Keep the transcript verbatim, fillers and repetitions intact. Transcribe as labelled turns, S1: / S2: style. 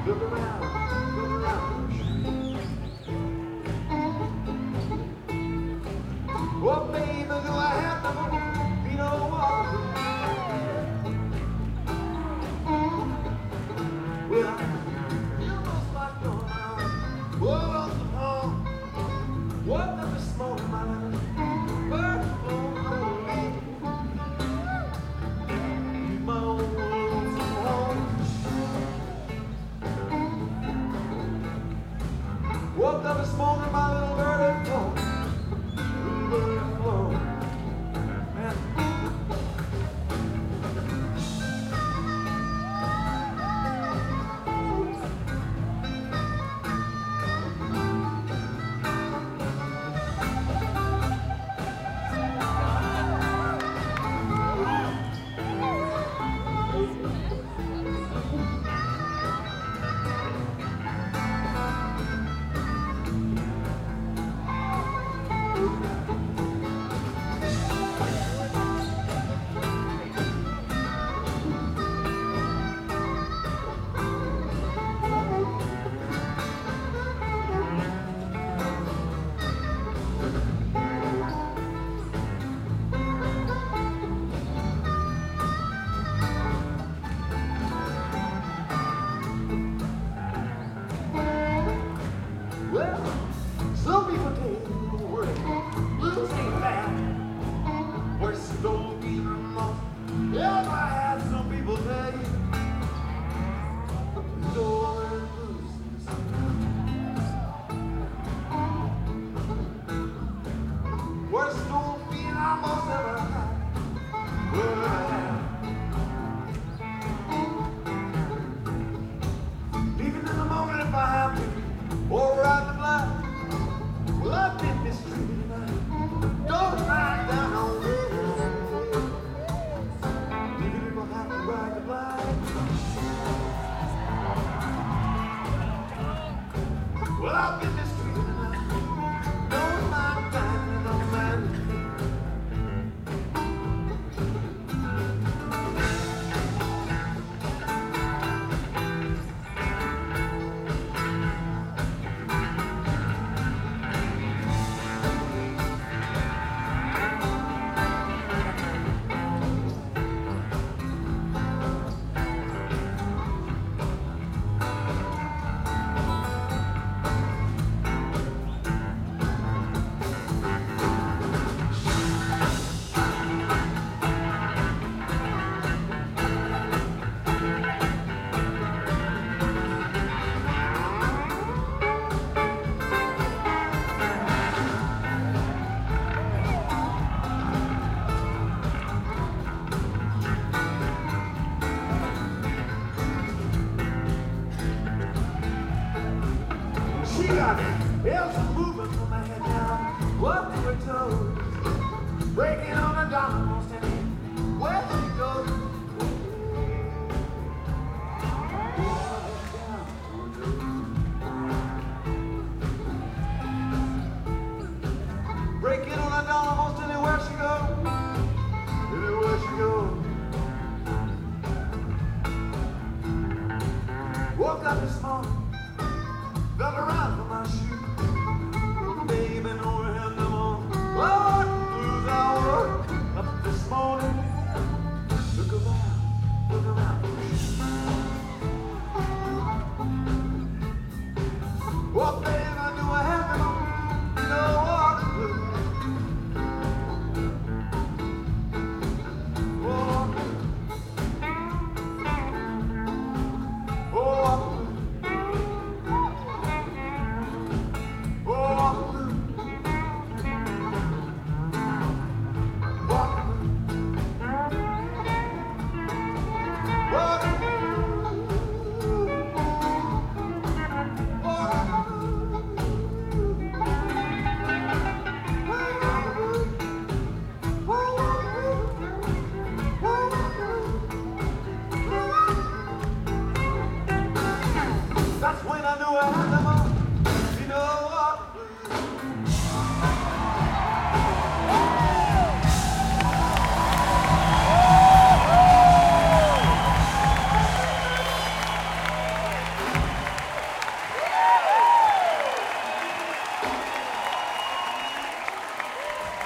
S1: Look around, look around. Oh, baby, do I have to be no one? Well, I feel most like going out. Whoa, on the phone. Woke up this morning, my life. Bird flew away. My own lonesome home. Woke up this morning, my little bird had flown. Little bird had flown. Man. Well, some people think the word blues ain't bad. Worse don't even know. Yeah, I had some people tell you the word blues is worse don't feel almost ever had. Well, I have. Even in the moment if I have to. Or ride the blind. Well, I've been mistreated tonight. Don't ride down on me. Even if I have to ride the blind. Well, I've been mistreated tonight. Don't mind dying, don't mind. She got hills and movement from my head down, up to her toes, breaking on the dominoes and where she goes. Breaking on the dominoes anywhere she goes, anywhere she goes. Woke up this morning. Felt around for my shoes.